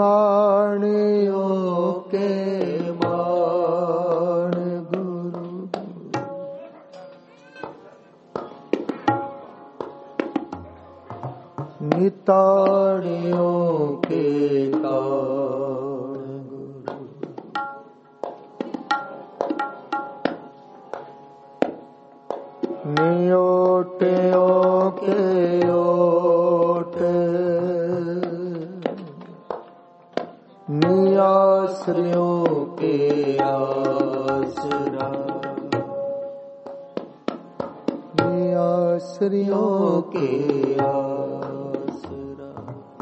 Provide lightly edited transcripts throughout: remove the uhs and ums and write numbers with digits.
माणियों के मान गुरु, निताड़ियों के ताड़ गुरु, नियोटियों के ओट, नियाश्रियों के आसरा, नियाश्रियों के आसरा।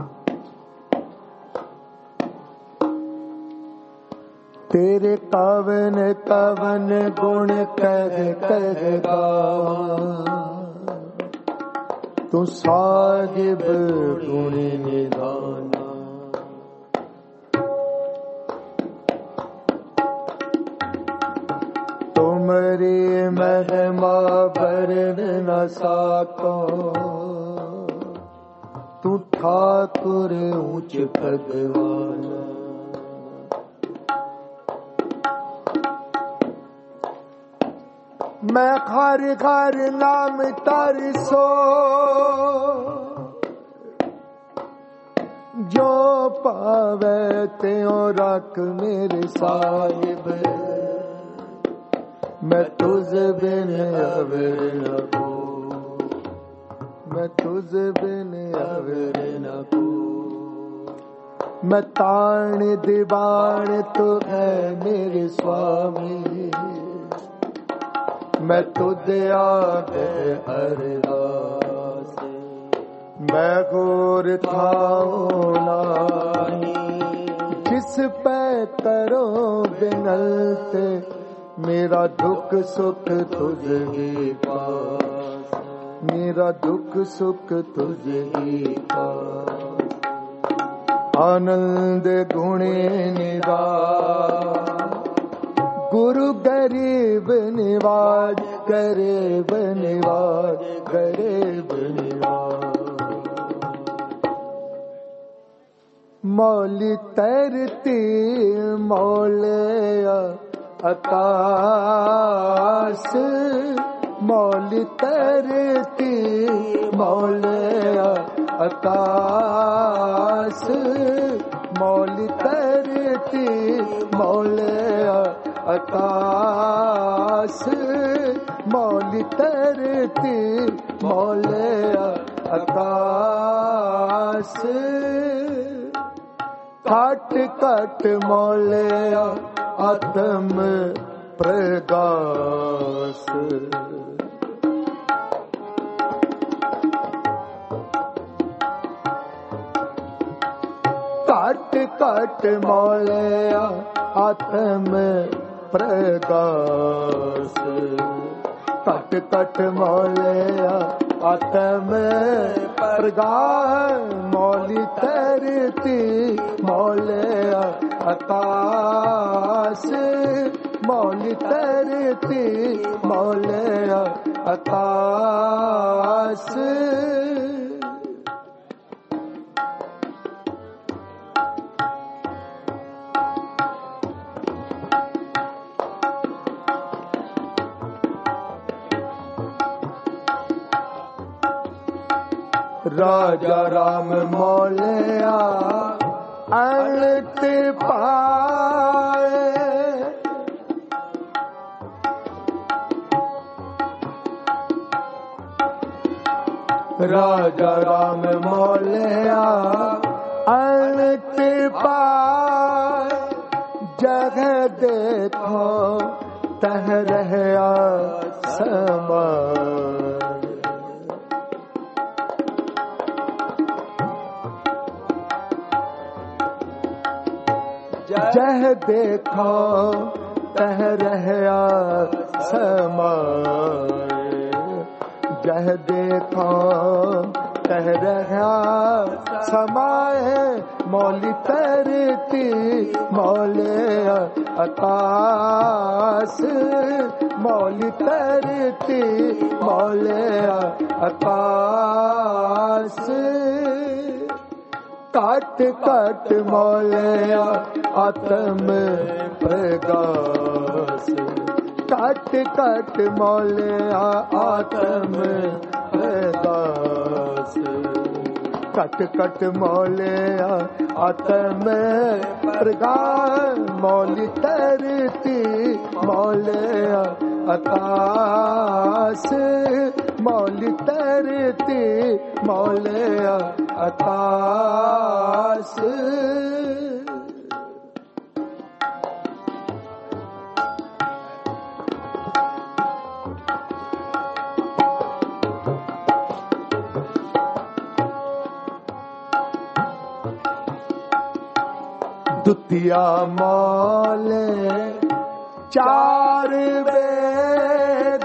तेरे कवन कवन गुण कह कह गावा, तू साहिब गुण निधाना। तुमरी महिमा वर्णन न साको, तू ठाकुर ऊंच भगवान। मैं घर घर नाम तरसो, जो पावे त्यों रख मेरे साहिब। मैं तुझ बिन अवर न को, मैं तुझ बिन अवर न को। मैं ताण दीवान तू है मेरे स्वामी, मैं तुझ आगे अरदास। मैं घोर थाऊं नाही, जिस पे करो बिनलते। मेरा दुख सुख तुझे पास, मेरा दुख सुख तुझे पास। आनंद गुणे निवाज, गुरु गरीब निवाज, गरीब निवाज, गरीब निवाज। मौली तरती मौले आकाश, मौली तरती मौले आकाश। मौली तरती मौले आकाश, मौली तरती मौले आकाश। काट काट मौले आत्म प्रकाश। काट काट मौले आत्म प्रकाश। काट काट मौले आत्म प्रकाश। मौली तरती मौले आकाश, मौली तरती मौले आकाश। राजा राम मौलिया अनंत पाए, राजा राम मौलिया अनंत पाए। जगह देखो तह रहया समान, जह देखो तह रहया समाए। जह देखो तह रहया समाए। मौली तरती मौले आकाश, मौली तरती मौले आकाश। काट काट मौलिया आत्म प्रकाश काट काट मौलिया आत्म प्रकाश कट कट मौलिया आत्म प्रकाश मौली तरती मौलिया आकाश मौली तरती मौलिया आकाश द्वितीया मौले चार वेद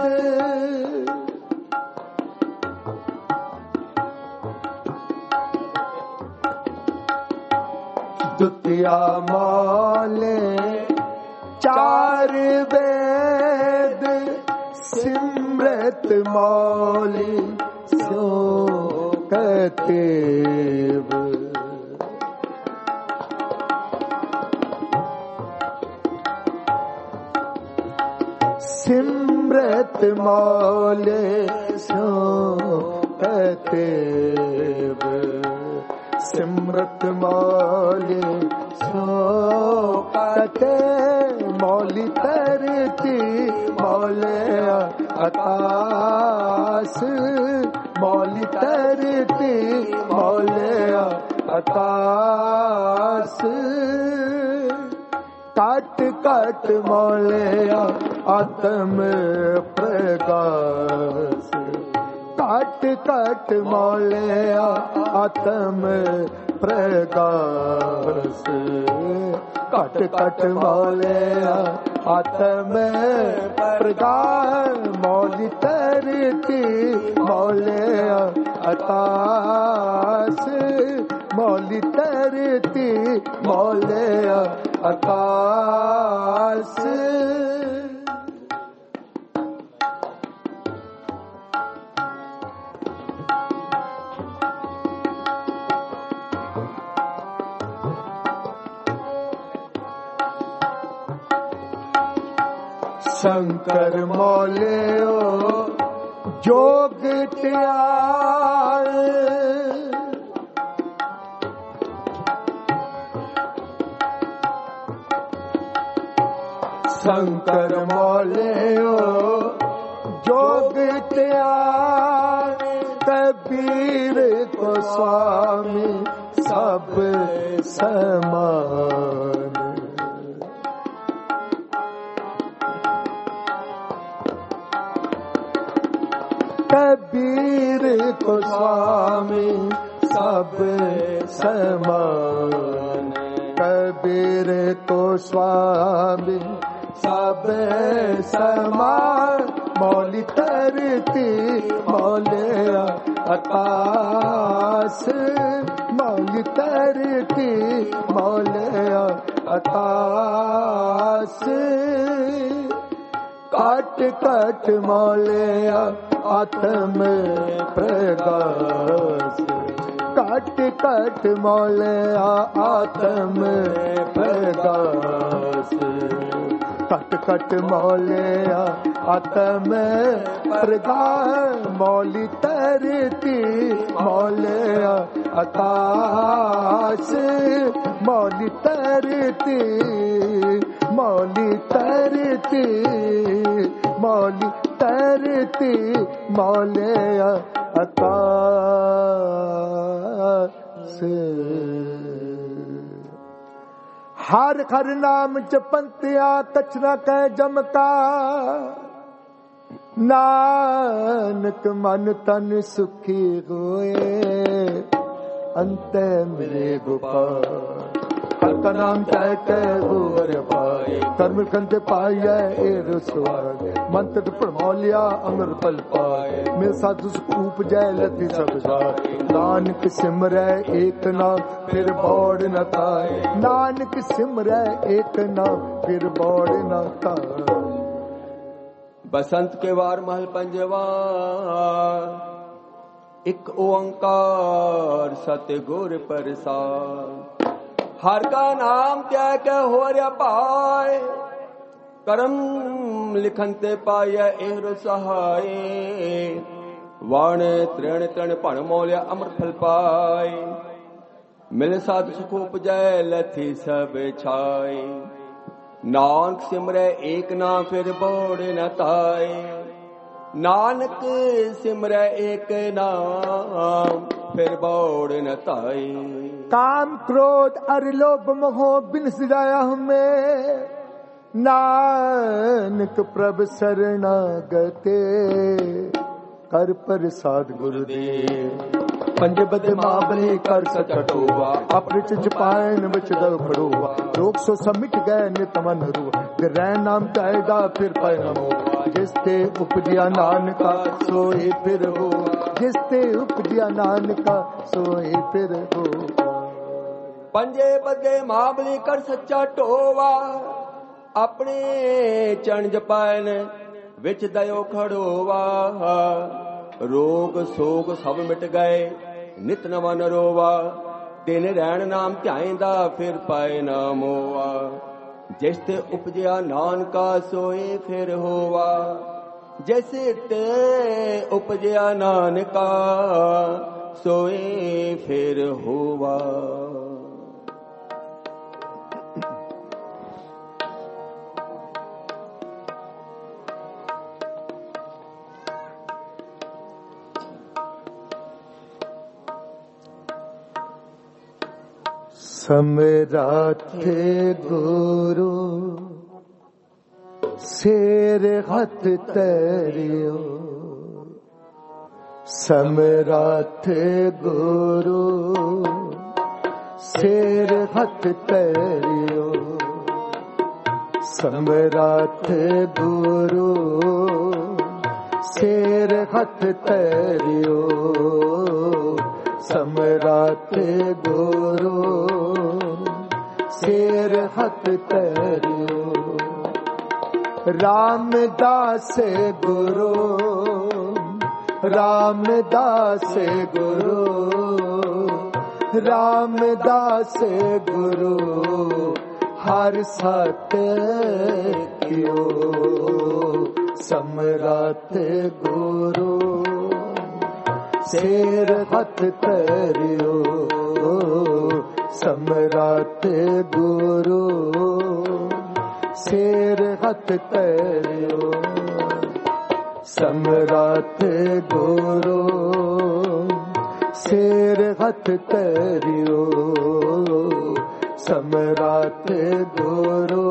द्वितीया मौले चार वेद सिमरत मौली सो कतेव सिमरत मौले सो कतेव सिमरत मौले सो कते मौली तरती मौले आकाश मौली तरती मौले आकाश काट काट मौलिया आत्म प्रकाश काट काट मौलिया आत्म प्रकाश काट काट मौलिया आत्म प्रकाश मौली तरती मौलिया आकाश मौली तरती मौलिया आकाश शंकर मौलियो जोग त्याग शंकर मौलियो जोग त्याग कबीर को स्वामी सब समान कबीर को स्वामी सब समान कबीर को स्वामी सब समान मौली तरती मौलिया आकाश मौली तरती मौलिया आकाश काट काट मौलिया आत्म प्रकाश काट काट मौलिया आत्म प्रकाश कट कट मौलिया आत्म प्रकाश मौली तरती मौलिया आकाश मौली तरती मौली तरती मौली तरती मौलिया आकाश हर हर नाम जपंतिया कछ न कह जमका नानक मन तन सुखी होए अंत मिले गोपाल हर का नाम कह के गोवर पाए कर्म कंते पाए ए रसवार मंत्र प्रमौलिया अमर फल पाए मैं साधु उपजय लति सब जाए नानक सिमरै एक नाम फिर बौड़ न ताए नानक सिमरै एक नाम फिर बौड़ न ताए। बसंत के वार महल पंजवा ਇੱਕ ਓੰਕਾਰ ਸਤਿਗੁਰ ਪ੍ਰਸਾਦ। ਹਰ ਕਾ ਨਾਮ ਧਿਆ ਕੇ ਹੋਰਿਆ ਭਾਏ, ਕਰਮ ਲਿਖਨ ਤੇ ਪਾਇਆ ਇਹੋ ਸਹਾਏ। ਵਣ ਤ੍ਰਿਣ ਤ੍ਰਿਣ ਭਣ ਮੋਲਿਆ ਅੰਮ੍ਰਿਤ ਫਲ ਪਾਏ, ਮਿਲ ਸਾਧ ਸੁਖ ਉਪਜੈ ਲਥੀ ਸਭ ਛਾਏ। ਨਾਨਕ ਸਿਮਰੈ ਏਕ ਨਾਮ ਫਿਰ ਬੋੜ ਨ ਤਾਏ, ਨਾਨਕ ਸਿਮਰੈ ਏਕ ਨਾਮ ਫਿਰ ਬੋੜ ਨ ਤਾਏ। काम क्रोध अर लोभ मोह बिन सिराया हमें, नानक प्रभ शरणागते कर प्रसाद गुरुदेव। पंज बद माबले कर सचटोवा, अपरिच जपायन बच दव खड़ोवा। रोग सो समिट गए नित मन रुआ, ग्रह नाम कैदा फिर पै नमो। जिसते उपजिया नानका सोए फिर हो, जिसते उपजिया नानका सोए फिर हो। पंजे बदे माबली कर सच्चा टोवा, अपने चरण जपायन विच दयो खड़ोवा। रोग सोग सब मिट गए नित नवा नरोवा, दिन रैन नाम ध्याएंदा फिर पाए ना मोवा। जिस ते उपजिया नानका सोए फिर होवा, जैसे ते उपजिया नानका सोए फिर होवा। ਸਮਰਾਥੇ ਗੁਰੂ ਸਿਰ ਹੱਥ ਧਰਿਓ, ਸਮਰਾਥੇ ਗੁਰੂ ਸਿਰ ਹੱਥ ਧਰਿਓ। ਸਮਰਾਥੇ ਗੁਰੂ ਸਿਰ ਹੱਥ ਧਰਿਓ, ਸਮਰਾਥੇ ਗੁਰੂ ਸਿਰ ਹੱਥ ਧਰਿਓ। ਰਾਮਦਾਸ ਗੁਰੂ, ਰਾਮਦਾਸ ਗੁਰੂ, ਰਾਮਦਾਸ ਗੁਰੂ ਹਰ ਸਤ ਕਿਓ। ਸਮਰਾਥ ਗੁਰੂ ਸਿਰ ਹੱਥ ਧਰਿਓ, ਸਮਰਾਥ ਗੁਰੂ ਸਿਰ ਹੱਥ ਧਰਿਓ। ਸਮਰਾਥ ਗੁਰੂ ਸਿਰ ਹੱਥ ਧਰਿਓ, ਸਮਰਾਥ ਗੁਰੂ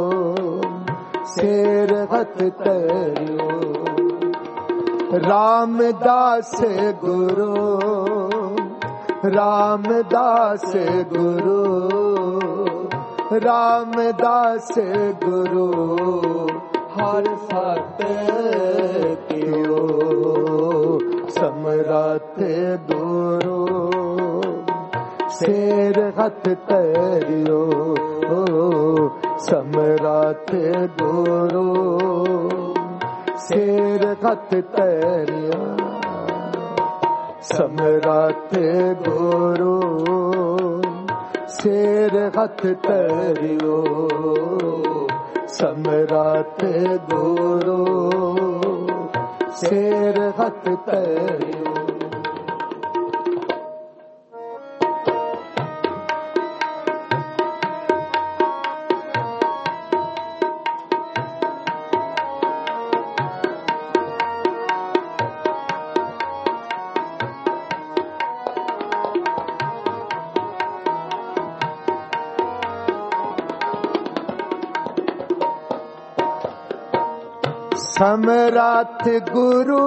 ਸਿਰ ਹੱਥ ਧਰਿਓ। ਰਾਮਦਾਸ ਗੁਰੂ, ਰਾਮਦਾਸ ਗੁਰੂ, ਰਾਮਦਾਸ ਗੁਰੂ ਹਰ ਸਤ ਕਿਓ। ਸਮਰਾਥ ਗੁਰੂ ਸਿਰ ਹੱਥ ਧਰਿਓ, ਸਮਰਾਥ ਗੁਰੂ ਸਿਰ ਹੱਥ ਧਰਿਓ। ਸਮਰਾਥ ਗੁਰੂ ਸਿਰ ਹੱਥ ਧਰਿਓ, ਸਮਰਾਥ ਗੁਰੂ ਸਿਰ ਹੱਥ ਧਰਿਓ। ਸਮਰਾਥ ਗੁਰੂ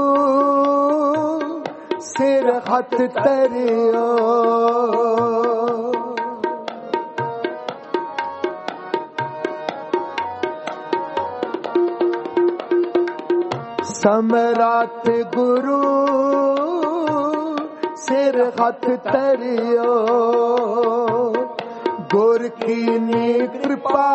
ਸਿਰ ਹੱਥ ਧਰਿਓ, ਸਮਰਾਥ ਗੁਰੂ ਸਿਰ ਹੱਥ ਧਰਿਓ। ਗੁਰ ਕੀਨੀ ਕਿਰਪਾ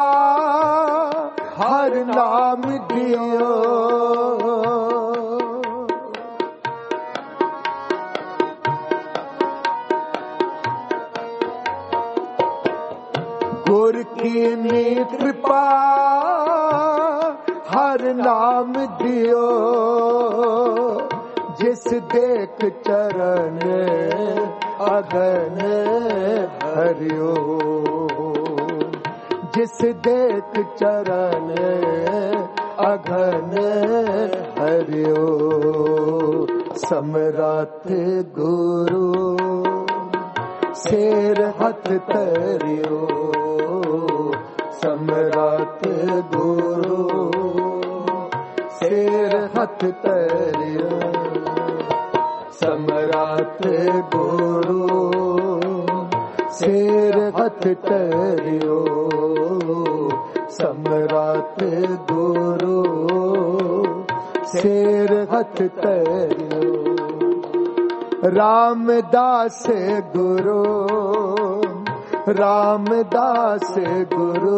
ਹਰ ਨਾਮ ਦਿਓ, कीनी कृपा हर नाम दियो, जिस देख चरण अगन हरियो, जिस देख चरण अगन हरियो। समरात गुरु शेर हथ तरियो, समरात गुरु शेर हथ तरियो, समरात गुरु शेर हथ तरियो, समरात गुरु शेर हथ तरियो। रामदास गुरु, रामदास गुरु,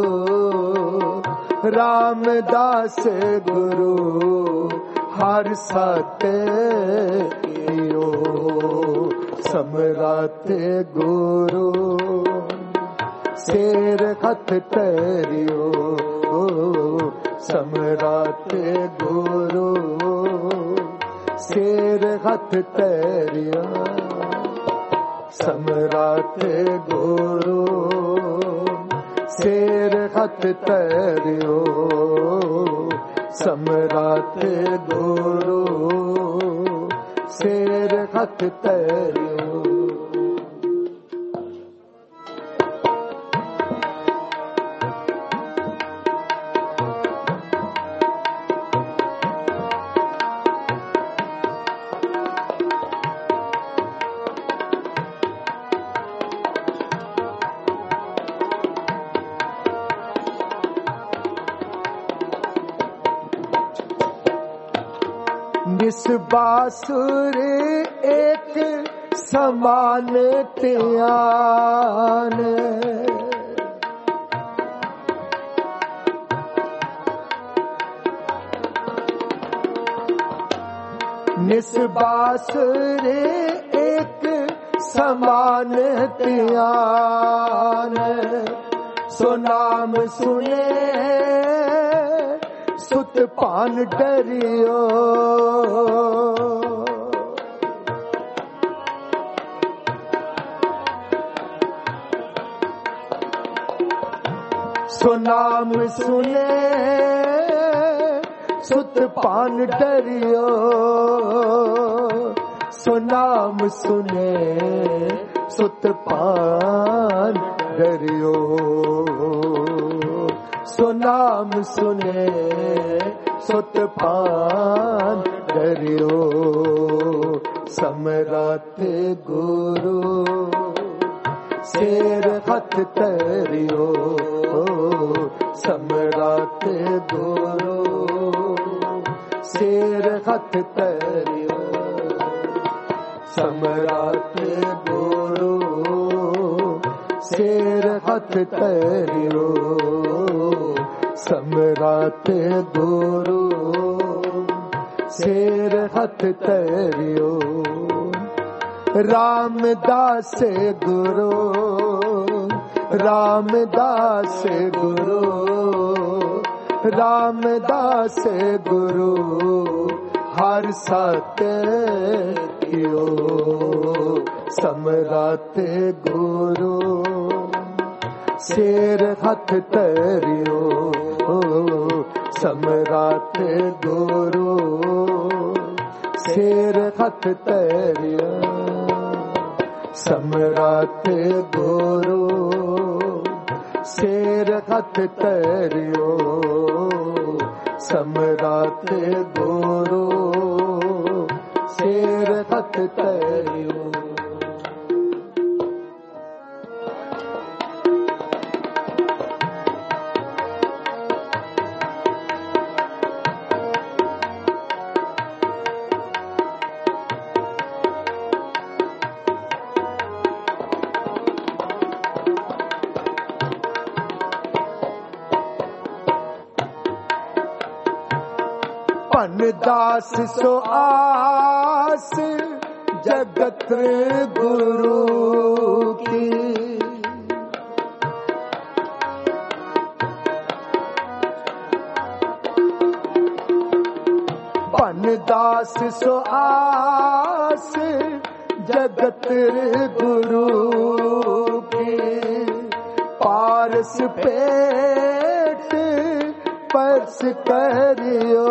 रामदास गुरु हर सत्यो। समरात गुरु शेर हथ तरियो, समरात गुरु शेर हथ तरियो, समरात गुरु शेर हथ तरियो, समरात गुरु शेर हथ तरियो। निस बासुर एक समान त्यान, निस बासुर एक समान त्यान। सो नाम सुने सुत पान डरियो, सो नाम सुने सुत पान डरियो, सो नाम सुने सुत पान डरियो, सो नाम सुने सुत पान डरियो। समरात गुरु शेर हथ तरियो, समरात गुरु शेर हथ तरियो, समरात गुरु शेर हथ तरियो, समरात गुरु शेर हथ तरियो। रामदास गुरु, रामदास गुरु, रामदास गुरु हर सत्यो। समरात गुरु शेर हथ तरियो, समरात गुरु शेर हथ तरियो, समरात गुरु शेर हथ तरियो, समरात गुरु शेर हथ तरियो। दास सो आस जगत गुरु की, पन दास सो आस जगत गुरु की पारस पेट परस करियो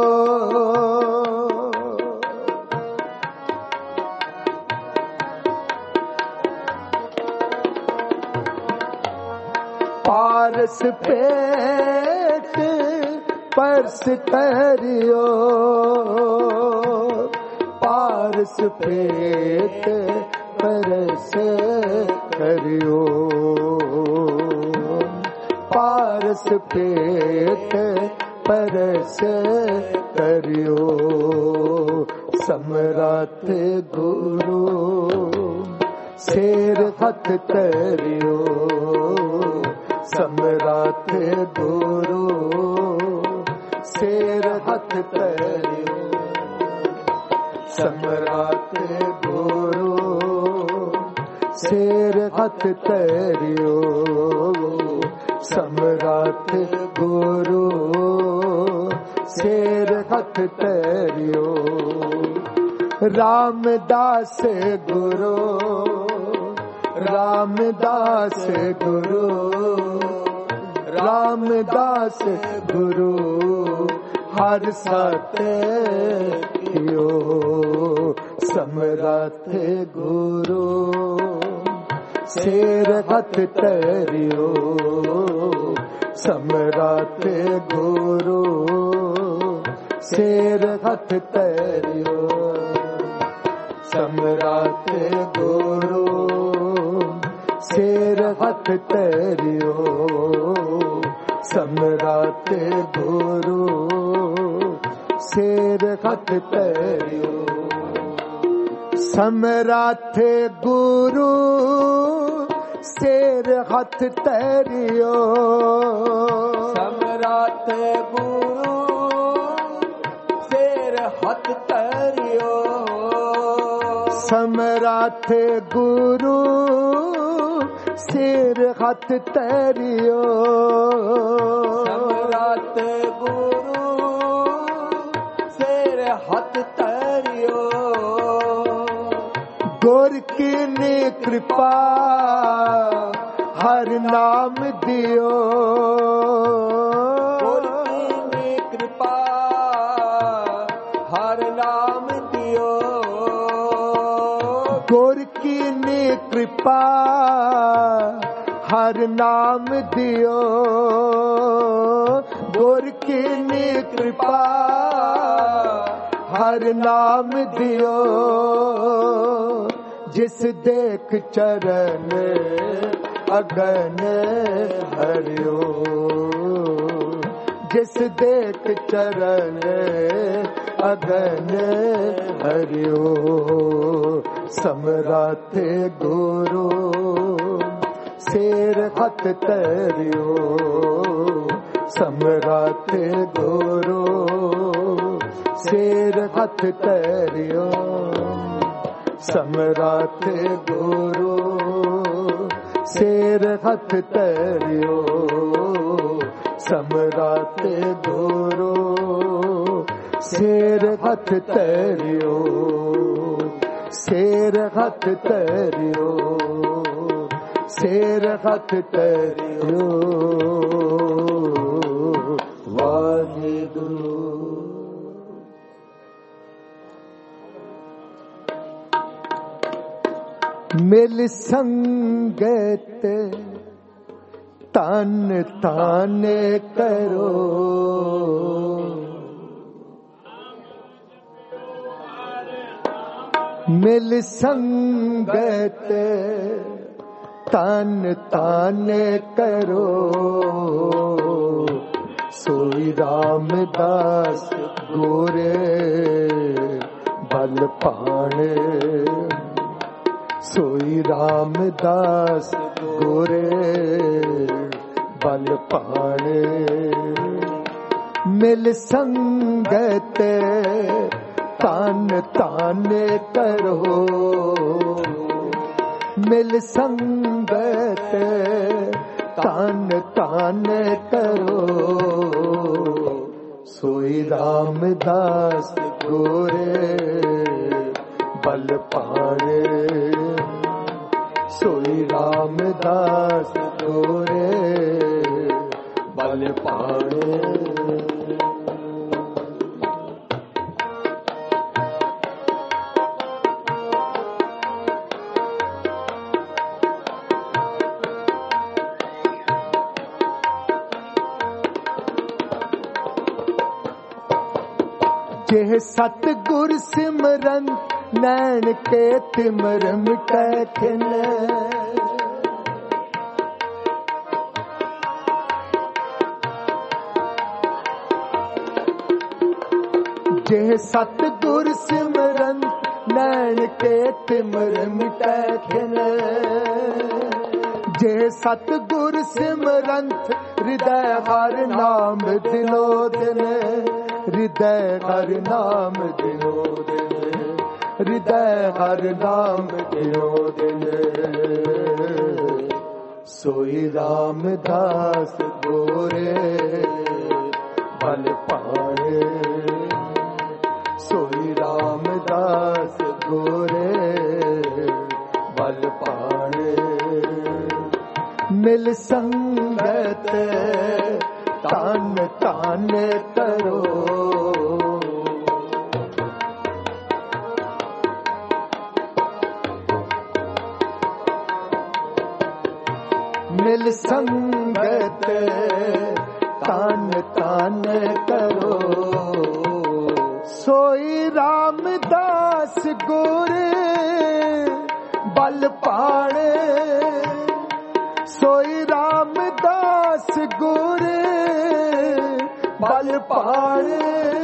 पारस पेट परस करियो पारस पेट परस करियो पारस पेट परस करियो समरथ गुरु शेर हथ करियो समरथ गुरु शेर हथ करियो समरथ गुरु शेर हथ करियो समरथ गुरु शेर हथ करियो रामदास गुरु रामदास गुरु रामदास गुरु हर सत्यो समरथ गुरु शेर हथ तरियो समरथ गुरु शेर हथ तरियो समरथ गुरु शेर हथ तरियो समरथ गुरु शेर हथ तरियो समरथ गुरु शेर हथ तरियो समरथ गुरु शेर हथ तरियो समरथ गुरु शेर हथ तरियो समरथ गुरु शेर हथ तरियो गुर की ने कृपा हर नाम दियो गुर की ने कृपा हर नाम दियो गुर की ने कृपा हर नाम दियो गुर की ने कृपा हर नाम दियो जिस देख चरण अगन हरियो जिस देख चरण अगन हरियो समरथ गुरु शेर हथ तरियो समरथ गुरु शेर हथ तरियो समरथ गुरु शेर हथ तरियो समरथ गुरु शेर हथ तरियो शेर हथ तरियो शेर हथ तरियो वाहिगुरु मिल संगत तन तान करो मिल संगत तन तान करो सोई रामदास गोरे बल पाणे सोई रामदास गोरे बल पाणे मिल संगत तान तान करो मिल संगत तान तान करो सोई रामदास गोरे बल पाणे, सोई रामदास गोरे बल पाणे। जेह सतगुर सिमरन नैन के तिमर मिटै खिन, जेह सतगुर सिमरन नैन के तिमर मिटै खिन, जेह सतगुर सिमरंत हृदय हर नाम दिनो दिन, हृदय हर नाम दिनो दिन, हृदय हर नाम दिनो दिन। सोई रामदास गोरे बल पाणे, सोई रामदास गोरे बल पाणे। मिल संगत तान तान करो, मिल संगत तान तान करो। सोई रामदास गोरे बल पाणे, सोई रामदास गोरे बल पाणे।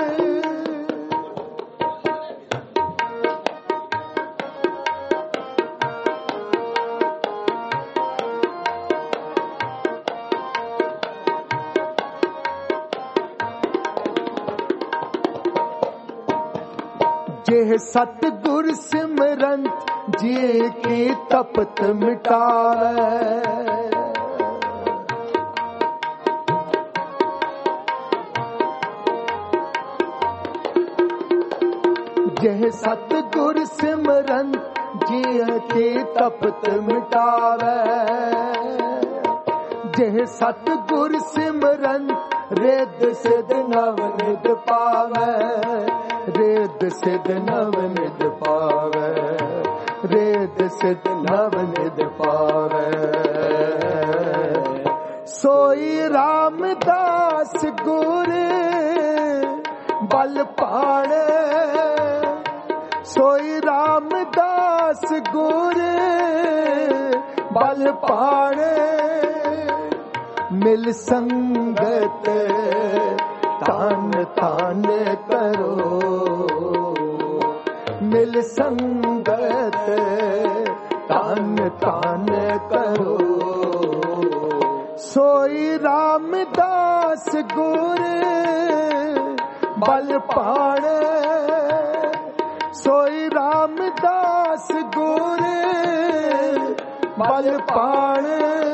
जेह सतगुर सिमरंत जी की तपत मिटावे, जेह सतगुर सिमरंत जी की तपत मिटावे, जेह सतगुर सिमरंत रेद सिद नव निध पावे, रेद सिद नव निध पावे, रेद सिद नव निध पावे। सोई रामदास गोरे बल पाणे, सोई रामदास गोरे बल पाणे। मिल संगत तान तान करो, मिल संगत तान तान करो। सोई रामदास गोरे बल पाणे, सोई रामदास गोरे बल पाणे।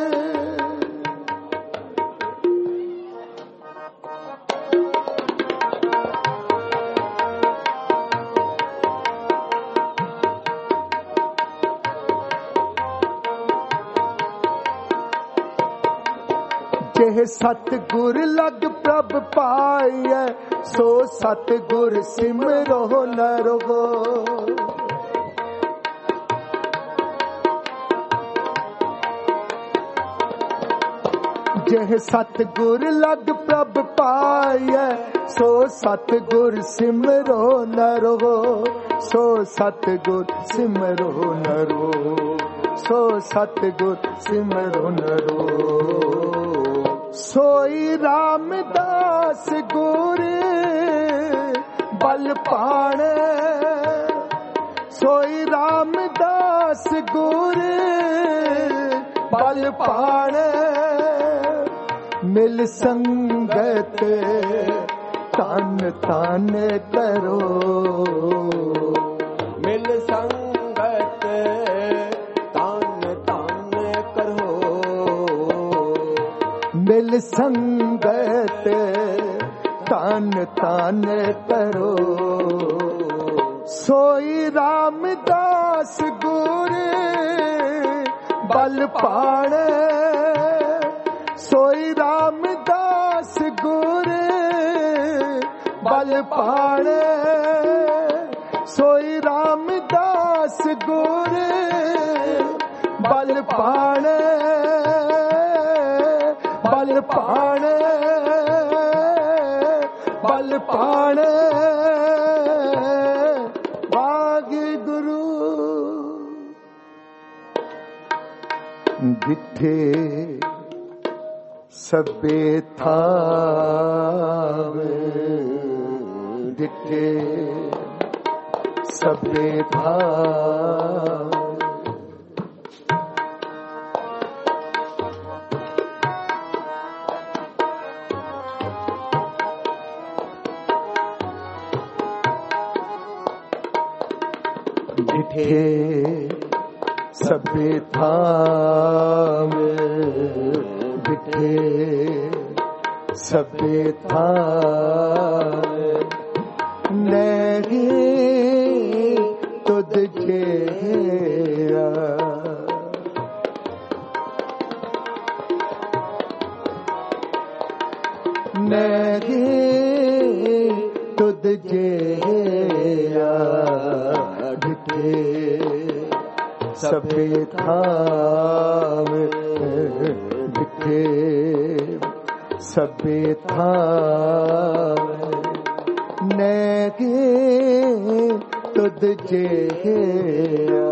जेह सतगुर लग प्रभ पाइय, सो सतगुर सिमरो नरो। जेह सतगुर लग प्रभ पाइय, सो सतगुर सिमरो नरो, सो सतगुर सिमरो नरो, सो सतगुर सिमरो नरो। सोई रामदास गोरे बल पाणे, सोई रामदास गोरे बल पाणे। मिल संगत तान तान करो, मिल संगत तान तान करो। मिल संगत तान तान करो। सोई रामदास गुर बल पाणे, सोई रामदास गुर बल पाणे, सोई रामदास गुर बल पाणे, बल पाणे, बल पाणे। वाहिगुरु डिठे सबे थावे, डिठे सबे थावे। डिठे सबे थावे, डिठे सबे थावे। नहीं तुझ जेरा, नहीं तुझ जेरा। डिठे सबे थावे, डिठे सबे थावे। नहीं तुझ जेरा,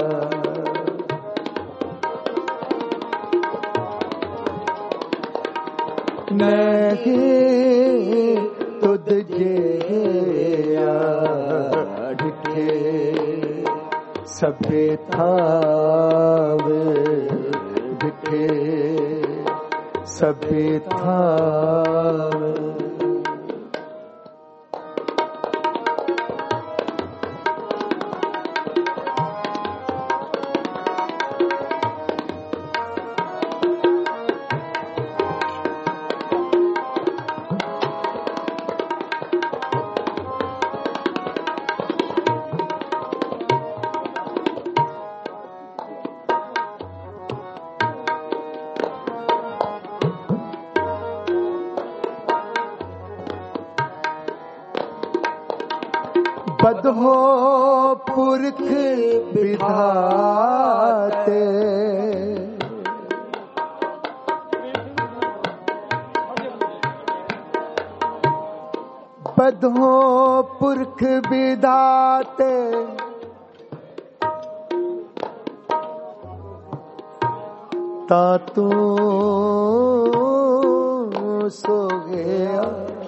नहीं तुझ जेरा। डिठे सबे थावे, डिठे सबे थावे। बदहो पुरख विधाते, बदहो पुरख विधाते। तातू सो गया,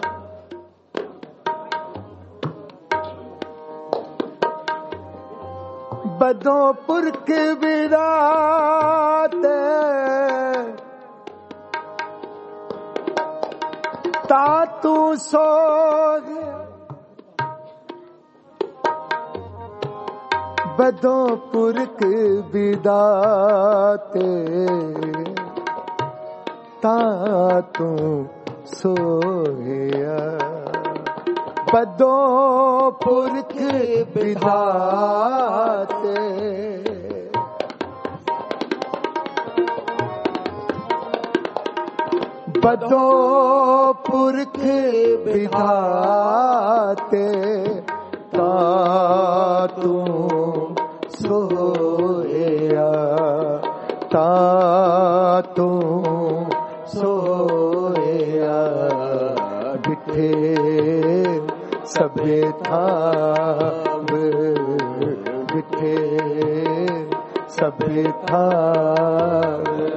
बदो पुरख विराते। तातू सो गया, बदो पुरख विदाते। तातू सो गया, बदो पुरख विधाते। बदो पुरख विधाते। तातू सोया, तातू सोया। डिठे सबे थावे, डिठे सबे थावे।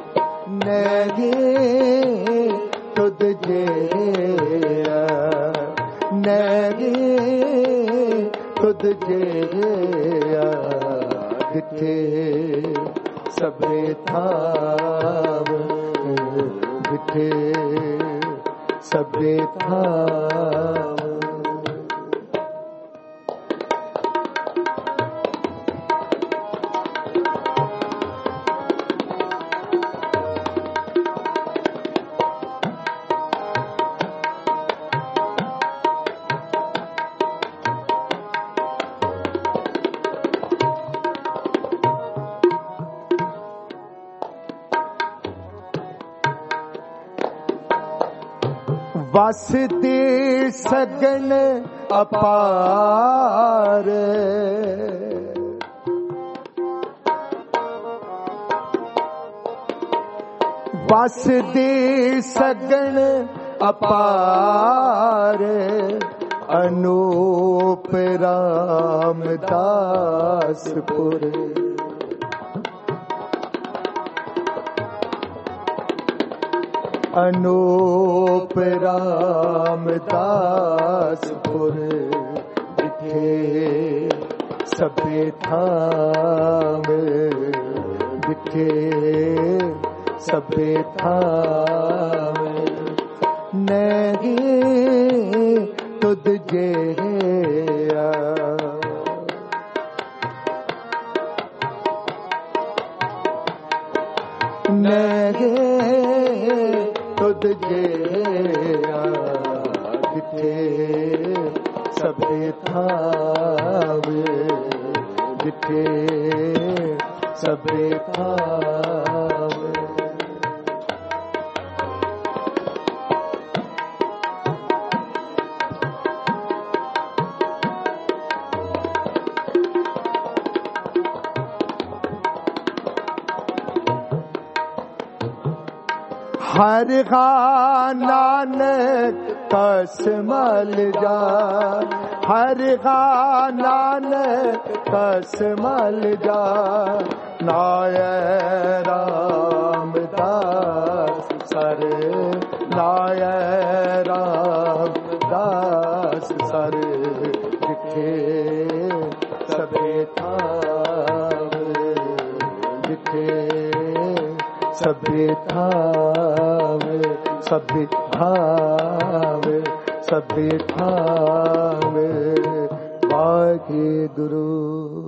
नहीं तुझ जेरा, नहीं तुझ जेरा। डिठे सबे थावे, डिठे सबे थावे। बस दे सगन अपार बस दे सगन अपार अनूप रामदासपुर अनूप रामदासपुर दिखे सबे थाम दिखे सबे थाम नहीं तुझ जेया नहीं तुझ जेया दिखे सबे थाम दिखे सबे थाम हर नानक कसमल जा हर नानक कसमल जा नाय रामदास सर नाय रामदास सर दिखे सबे थाम दिखे सबे थाम सबे थाम सबे थाम वाहे गुरु।